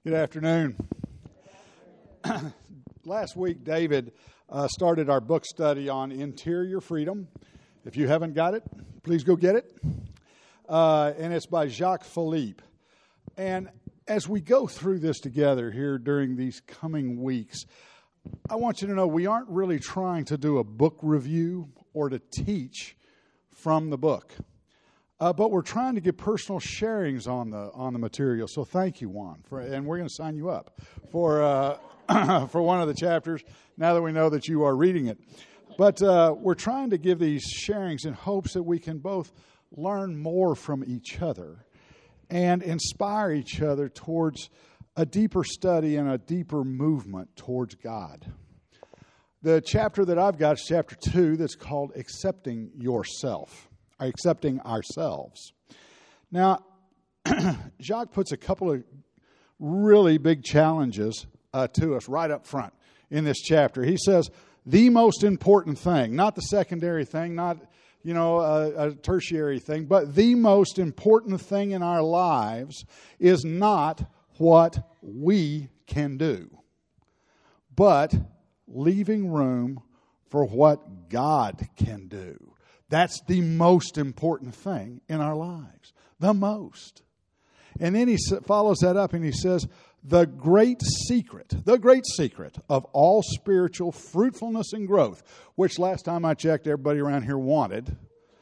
Good afternoon. Last week, David started our book study on interior freedom. If you haven't got it, please go get it. And it's by Jacques Philippe. And as we go through this together here during these coming weeks, I want you to know we aren't really trying to do a book review or to teach from the book. But we're trying to get personal sharings on the material. So thank you, Juan, and we're going to sign you up for for one of the chapters now that we know that you are reading it. But we're trying to give these sharings in hopes that we can both learn more from each other and inspire each other towards a deeper study and a deeper movement towards God. The chapter that I've got is chapter 2 that's called Accepting Yourself. Accepting ourselves. Now, Jacques puts a couple of really big challenges to us right up front in this chapter. He says, the most important thing, not the secondary thing, not, a tertiary thing, but the most important thing in our lives is not what we can do, but leaving room for what God can do. That's the most important thing in our lives. The most. And then he follows that up and he says, the great secret of all spiritual fruitfulness and growth, which last time I checked everybody around here wanted,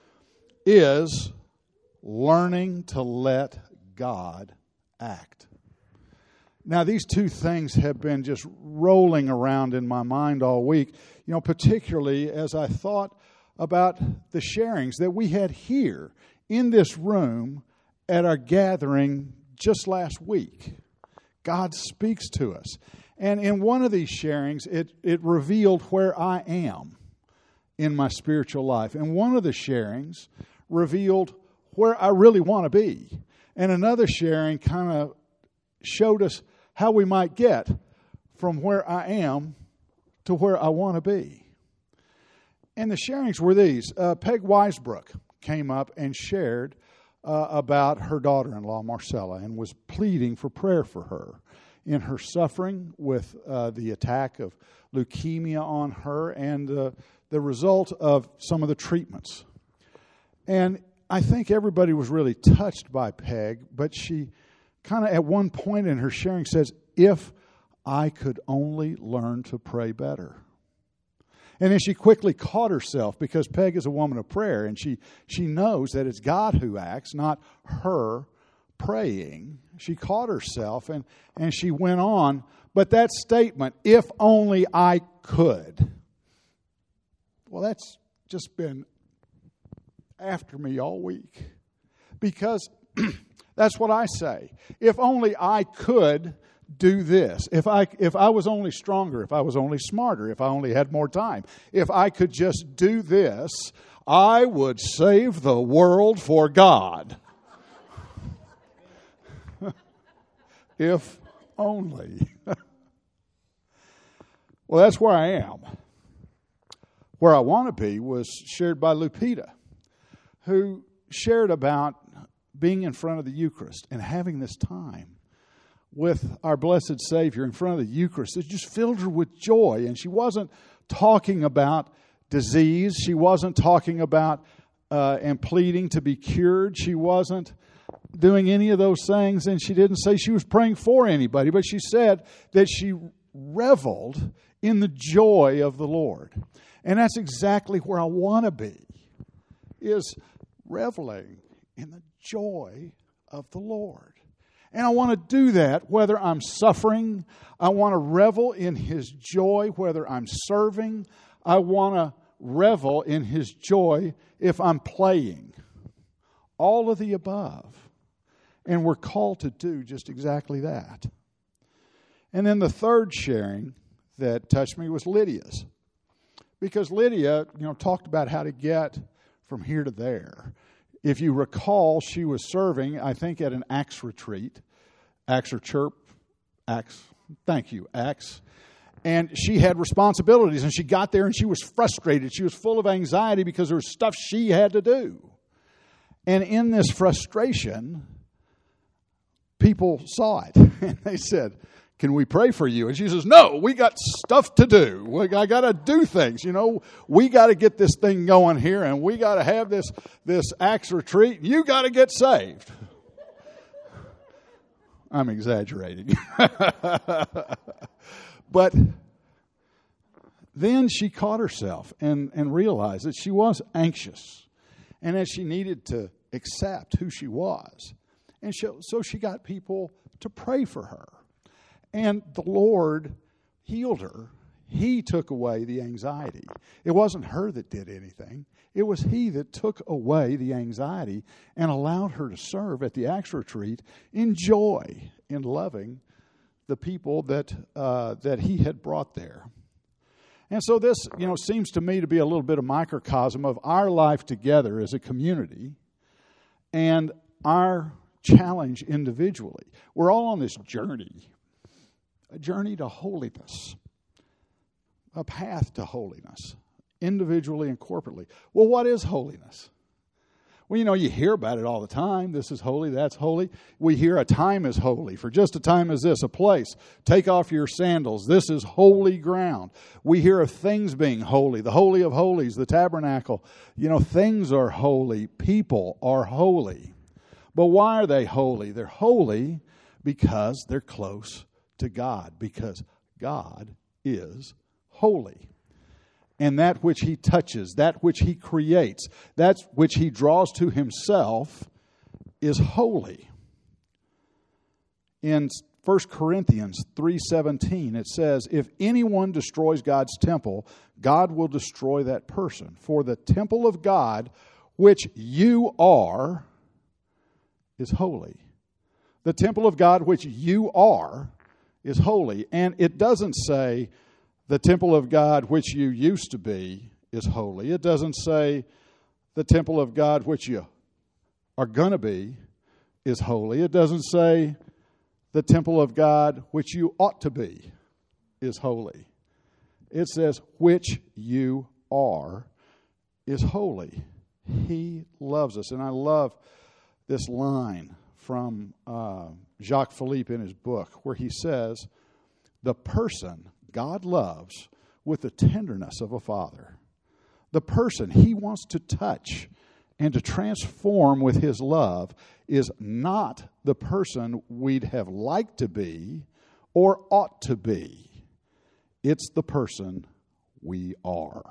is learning to let God act. Now, these two things have been just rolling around in my mind all week, particularly as I thought about the sharings that we had here in this room at our gathering just last week. God speaks to us. And in one of these sharings, it revealed where I am in my spiritual life. And one of the sharings revealed where I really want to be. And another sharing kind of showed us how we might get from where I am to where I want to be. And the sharings were these. Peg Weisbrook came up and shared about her daughter-in-law, Marcella, and was pleading for prayer for her in her suffering with the attack of leukemia on her and the result of some of the treatments. And I think everybody was really touched by Peg, but she kind of at one point in her sharing says, if I could only learn to pray better. And then she quickly caught herself because Peg is a woman of prayer and she knows that it's God who acts, not her praying. She caught herself and she went on. But that statement, if only I could, well, that's just been after me all week. Because that's what I say. If only I could do this. If I was only stronger, if I was only smarter, if I only had more time, if I could just do this, I would save the world for God. If only. Well, that's where I am. Where I want to be was shared by Lupita, who shared about being in front of the Eucharist and having this time with our blessed Savior in front of the Eucharist. It just filled her with joy. And she wasn't talking about disease. She wasn't talking about and pleading to be cured. She wasn't doing any of those things. And she didn't say she was praying for anybody. But she said that she reveled in the joy of the Lord. And that's exactly where I want to be, is reveling in the joy of the Lord. And I want to do that whether I'm suffering. I want to revel in His joy whether I'm serving. I want to revel in His joy if I'm playing. All of the above. And we're called to do just exactly that. And then the third sharing that touched me was Lydia's. Because Lydia, talked about how to get from here to there. If you recall, she was serving, I think, at an Acts retreat. Acts or chirp. Acts. Thank you, Acts. And she had responsibilities, and she got there and she was frustrated. She was full of anxiety because there was stuff she had to do. And in this frustration, people saw it, and they said, can we pray for you? And she says, no, we got stuff to do. I got to do things. We got to get this thing going here, and we got to have this Acts retreat. You got to get saved. I'm exaggerating. But then she caught herself and realized that she was anxious and that she needed to accept who she was. And so she got people to pray for her. And the Lord healed her. He took away the anxiety. It wasn't her that did anything. It was He that took away the anxiety and allowed her to serve at the Acts retreat in joy, in loving the people that He had brought there. And so this, seems to me to be a little bit of microcosm of our life together as a community and our challenge individually. We're all on this journey, a journey to holiness, a path to holiness, individually and corporately. Well, what is holiness? Well, you hear about it all the time. This is holy, that's holy. We hear a time is holy. For just a time as this, a place. Take off your sandals. This is holy ground. We hear of things being holy. The Holy of Holies, the tabernacle. Things are holy. People are holy. But why are they holy? They're holy because they're close to God. Because God is holy. And that which He touches, that which He creates, that which He draws to Himself is holy. In 1 Corinthians 3:17, it says, if anyone destroys God's temple, God will destroy that person. For the temple of God, which you are, is holy. The temple of God, which you are, is holy. And it doesn't say, the temple of God, which you used to be, is holy. It doesn't say the temple of God, which you are going to be, is holy. It doesn't say the temple of God, which you ought to be, is holy. It says, which you are, is holy. He loves us. And I love this line from Jacques Philippe in his book, where he says, the person God loves with the tenderness of a father. The person He wants to touch and to transform with His love is not the person we'd have liked to be or ought to be. It's the person we are.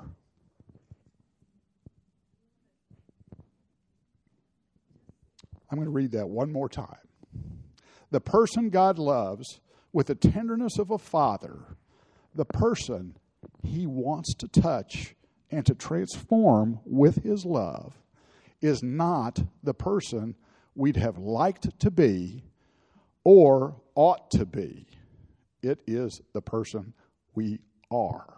I'm going to read that one more time. The person God loves with the tenderness of a father, the person He wants to touch and to transform with His love, is not the person we'd have liked to be or ought to be. It is the person we are.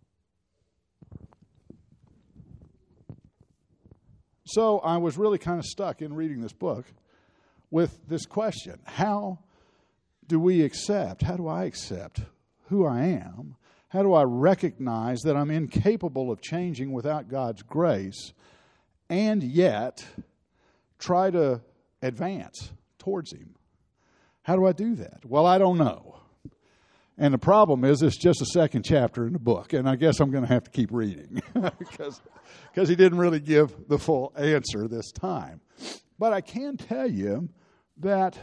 So I was really kind of stuck in reading this book with this question. How do I accept who I am? How do I recognize that I'm incapable of changing without God's grace and yet try to advance towards Him? How do I do that? Well, I don't know. And the problem is it's just a second chapter in the book, and I guess I'm going to have to keep reading because he didn't really give the full answer this time. But I can tell you that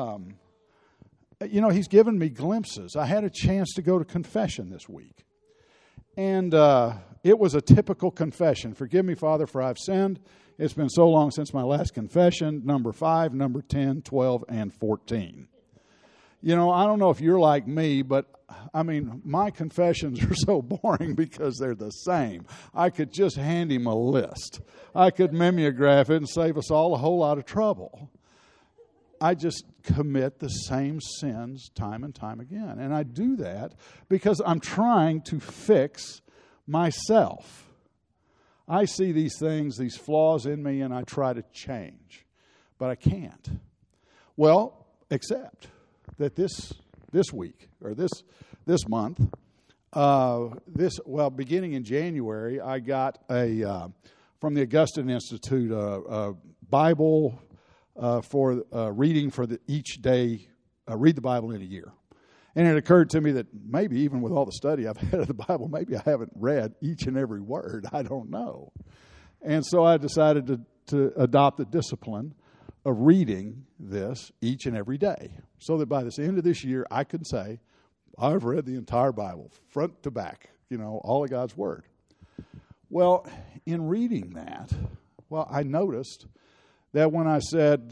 He's given me glimpses. I had a chance to go to confession this week. And it was a typical confession. Forgive me, Father, for I've sinned. It's been so long since my last confession. Number 5, number 10, 12, and 14. I don't know if you're like me, but my confessions are so boring because they're the same. I could just hand Him a list. I could mimeograph it and save us all a whole lot of trouble. I just commit the same sins time and time again. And I do that because I'm trying to fix myself. I see these things, these flaws in me, and I try to change. But I can't. Well, except that this week, or this month, beginning in January, I got from the Augustine Institute, a Bible for reading for each day, read the Bible in a year. And it occurred to me that maybe even with all the study I've had of the Bible, maybe I haven't read each and every word. I don't know. And so I decided to adopt the discipline of reading this each and every day, so that by the end of this year, I could say, I've read the entire Bible, front to back, all of God's Word. Well, in reading that, I noticed that when I said,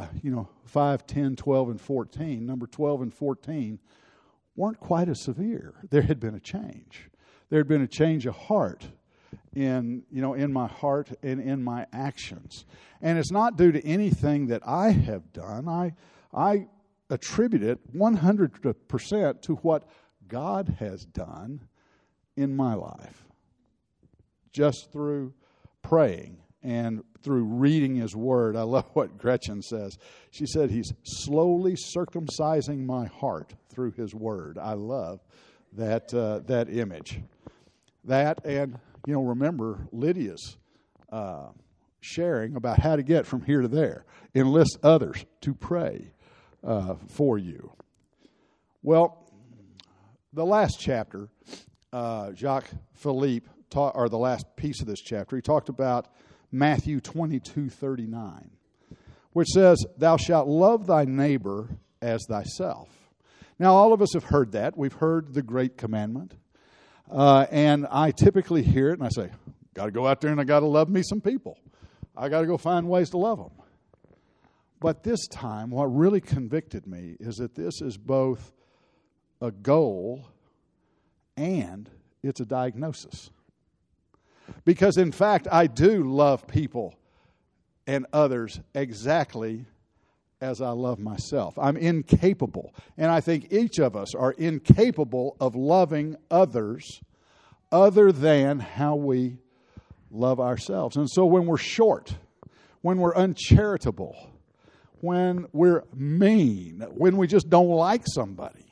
5, 10, 12, and 14, number 12 and 14 weren't quite as severe. There had been a change. There had been a change of heart in my heart and in my actions. And it's not due to anything that I have done. I attribute it 100% to what God has done in my life. Just through praying and through reading His Word. I love what Gretchen says. She said, He's slowly circumcising my heart through His Word. I love that image. That and, remember Lydia's sharing about how to get from here to there. Enlist others to pray for you. Well, the last chapter, Jacques Philippe, or the last piece of this chapter, he talked about Matthew 22:39, which says, "Thou shalt love thy neighbor as thyself." Now, all of us have heard that. We've heard the great commandment. And I typically hear it and I say, got to go out there and I got to love me some people. I got to go find ways to love them. But this time, what really convicted me is that this is both a goal and it's a diagnosis. Because, in fact, I do love people and others exactly as I love myself. I'm incapable, and I think each of us are incapable of loving others other than how we love ourselves. And so when we're short, when we're uncharitable, when we're mean, when we just don't like somebody,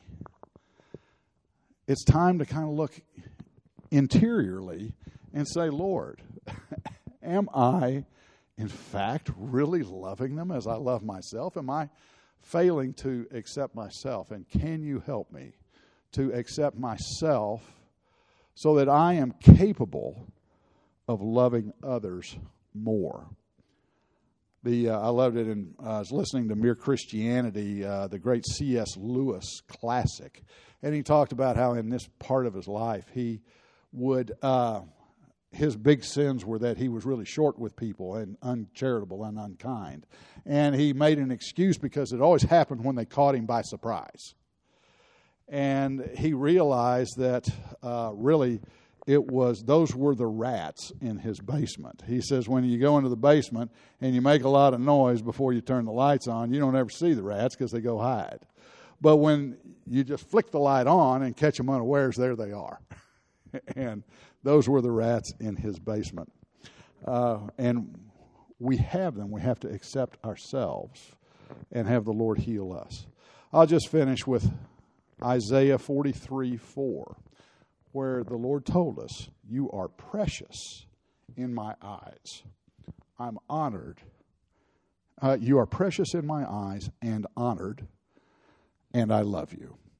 it's time to kind of look interiorly and say, Lord, am I, in fact, really loving them as I love myself? Am I failing to accept myself? And can you help me to accept myself so that I am capable of loving others more? I loved it, and I was listening to Mere Christianity, the great C.S. Lewis classic, and he talked about how in this part of his life he would... his big sins were that he was really short with people and uncharitable and unkind. And he made an excuse because it always happened when they caught him by surprise. And he realized that really those were the rats in his basement. He says when you go into the basement and you make a lot of noise before you turn the lights on, you don't ever see the rats because they go hide. But when you just flick the light on and catch them unawares, there they are. And those were the rats in his basement. And we have them. We have to accept ourselves and have the Lord heal us. I'll just finish with Isaiah 43:4, where the Lord told us, "You are precious in my eyes. I'm honored. You are precious in my eyes and honored, and I love you."